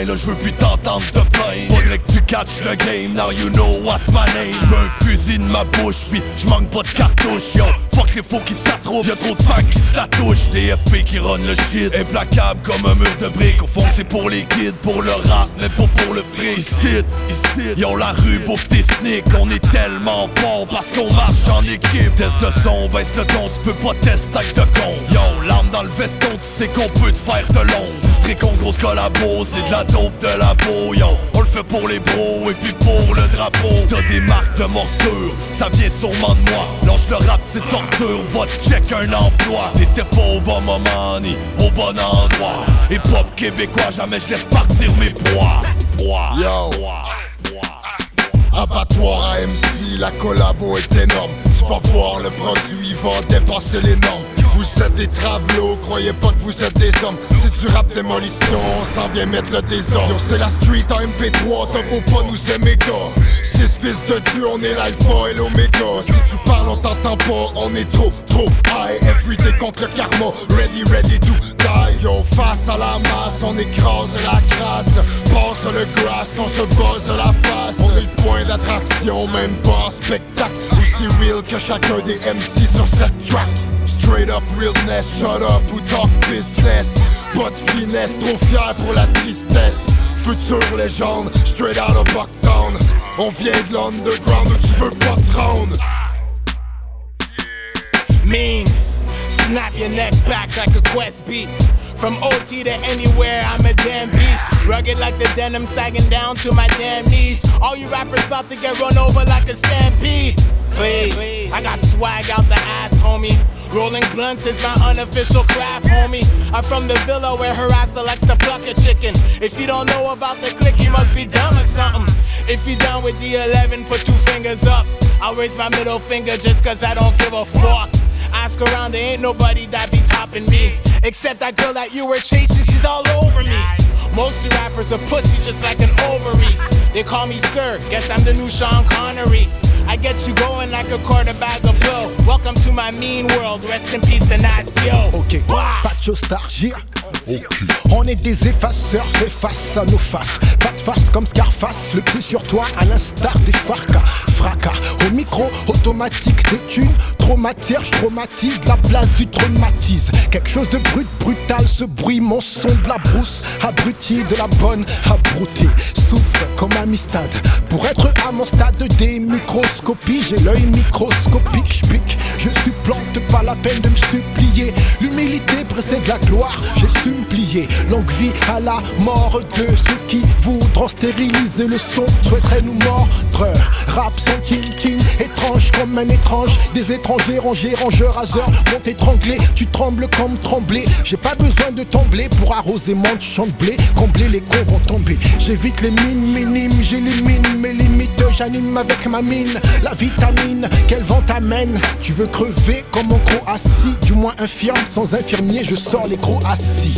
ben là j'veux plus t'entendre te plaindre. Faudrait que tu catches le game, now you know what's my name. J'veux un fusil de ma bouche, pis j'manque pas de cartouches, yo. Fuck les faux qui s'attroupent, y'a trop de fans qui se la touchent. Des FP qui run le shit, implacable comme un mur de briques. Au fond c'est pour les kids, pour le rap, mais pas pour le fric. Ici, yo la rue bouffe tes sneaks. On est tellement fort parce qu'on marche en équipe. Teste le son, baisse le ton, tu peux pas tester avec de con. Yo, l'arme dans le veston, tu sais qu'on peut te faire de l'ombre. District grosse collabo, c'est de la dope de la peau. Yo, on le fait pour les bros et puis pour le drapeau. T'as des marques de morsure, ça vient sûrement de moi. Lâche le rap, c'est torture, va te check un emploi. T'étais pas au bon moment ni au bon endroit. Et pop québécois, jamais je laisse partir mes proies. Yo, abattoir à MC, la collabo est énorme. Tu vas voir le produit va dépasser les normes. Vous êtes des travelots, croyez pas que vous êtes des hommes. C'est du rap démolition, on s'en vient mettre le désordre. Yo, c'est la street en MP3, t'as beau pas nous aimer gars. 6 fils de Dieu, on est l'alpha et l'oméga. Si tu parles on t'entend pas, on est trop high. Everyday contre le karma, ready to die. Yo, face à la masse, on écrase la crasse. Passe le grass, qu'on se bosse la face. On est le point d'attraction, même pas en spectacle. Aussi real que chacun des MC sur cette track. Straight up realness, shut up ou talk business. Pas de finesse, trop fier pour la tristesse. Future légende, straight out of Bucktown. On vient de l'underground où tu veux pas te rendre. Mean, snap your neck back like a quest beat. From OT to anywhere, I'm a damn beast. Rugged like the denim, sagging down to my damn knees. All you rappers about to get run over like a stampede. Please, I got swag out the ass, homie. Rolling blunts is my unofficial craft, homie. I'm from the villa where harasser likes to pluck a chicken. If you don't know about the click, you must be dumb or something. If you down with the 11, put 2 fingers up. I'll raise my middle finger just cause I don't give a fuck. Ask around, there ain't nobody that be topping me. Except that girl that you were chasing, she's all over me. Most rappers are pussy just like an ovary. They call me sir, guess I'm the new Sean Connery. I get you going like a quarter bag of blow. Welcome to my mean world, rest in peace the Nacio. Ok, pas de nostalgie. On est des effaceurs, fais face à nos faces. Pas de farce comme Scarface, le pied sur toi à l'instar des farcas. Fracas, au micro automatique, des thunes, trop matière, je traumatise, la place du traumatise. Quelque chose de brut, brutal, ce bruit, mon son de la brousse. Abruti, de la bonne abruti. Souffle comme Amistad, pour être à mon stade des microscopies. J'ai l'œil microscopique, j'pique, je supplante, pas la peine de me supplier. L'humilité précède la gloire, j'ai su me plier. Longue vie à la mort de ceux qui voudront stériliser le son, souhaiteraient nous mordre. Rap sans ting-ting, étrange comme un étrange. Des étrangers rangés, rangeurs, raseurs vont t'étrangler. Tu trembles comme trembler. J'ai pas besoin de trembler pour arroser mon champ de blé. Combler, les cons vont tomber. J'évite les mines minimes, j'élimine mes limites. J'anime avec ma mine la vitamine quel vent t'amène. Tu veux crever comme un croc assis, du moins infirme, sans infirmier je sors les crocs assis.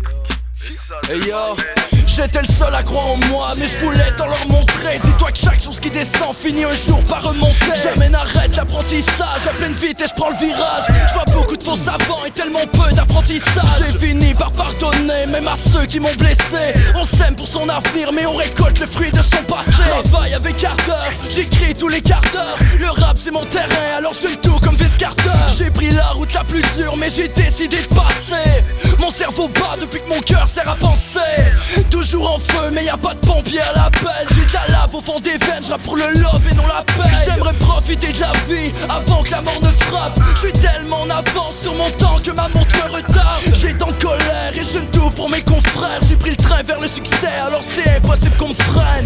Hey yo, j'étais le seul à croire en moi, mais je voulais t'en leur montrer. Dis-toi que chaque chose qui descend finit un jour par remonter. Jamais n'arrête l'apprentissage, à pleine vitesse je prends le virage. Je vois beaucoup de faux savants et tellement peu d'apprentissage. J'ai fini par pardonner, même à ceux qui m'ont blessé. On s'aime pour son avenir, mais on récolte le fruit de son passé. Je travaille avec ardeur, j'écris tous les quarts d'heure. Le rap c'est mon terrain, alors je donne tout comme Vince Carter. J'ai pris la route la plus dure, mais j'ai décidé de passer. Mon cerveau bat depuis que mon cœur sert à penser. Toujours en feu mais y'a pas de pompier à l'appel. J'ai de la lave au fond des veines, j'rappe pour le love et non la paix. J'aimerais profiter de la vie avant que la mort ne frappe. J'suis tellement en avance sur mon temps que ma montre me retarde. J'ai tant de colère et je donne tout pour mes confrères. J'ai pris le train vers le succès, alors c'est impossible qu'on me freine.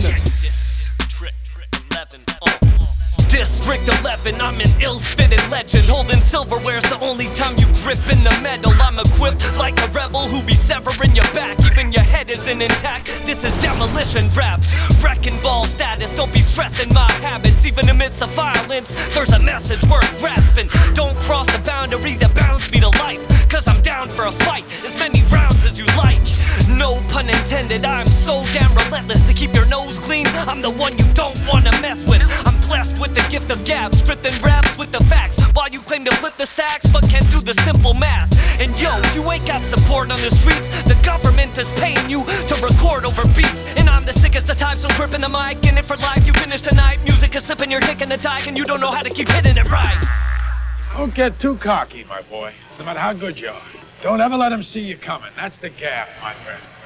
District 11, I'm an ill-spitted legend. Holding silverware's the only time you grip in the medal. I'm equipped like a rebel who be severing your back. Even your head isn't intact, this is demolition rap. Wrecking ball status, don't be stressing my habits. Even amidst the violence, there's a message worth grasping. Don't cross the boundary that bounds me to life. Cause I'm down for a fight, as many rounds as you like. No pun intended, I'm so damn relentless. To keep your nose clean, I'm the one you don't wanna mess with. I'm blessed with the gift of gab, stripping raps with the facts, while you claim to flip the stacks but can't do the simple math. And yo, you ain't got support on the streets. The government is paying you to record over beats. And I'm the sickest of times, so gripping the mic. And if for life you finish tonight, music is slipping, you're taking the dike, and you don't know how to keep hitting it right. Don't get too cocky, my boy, no matter how good you are. Don't ever let them see you coming. That's the gap, my friend.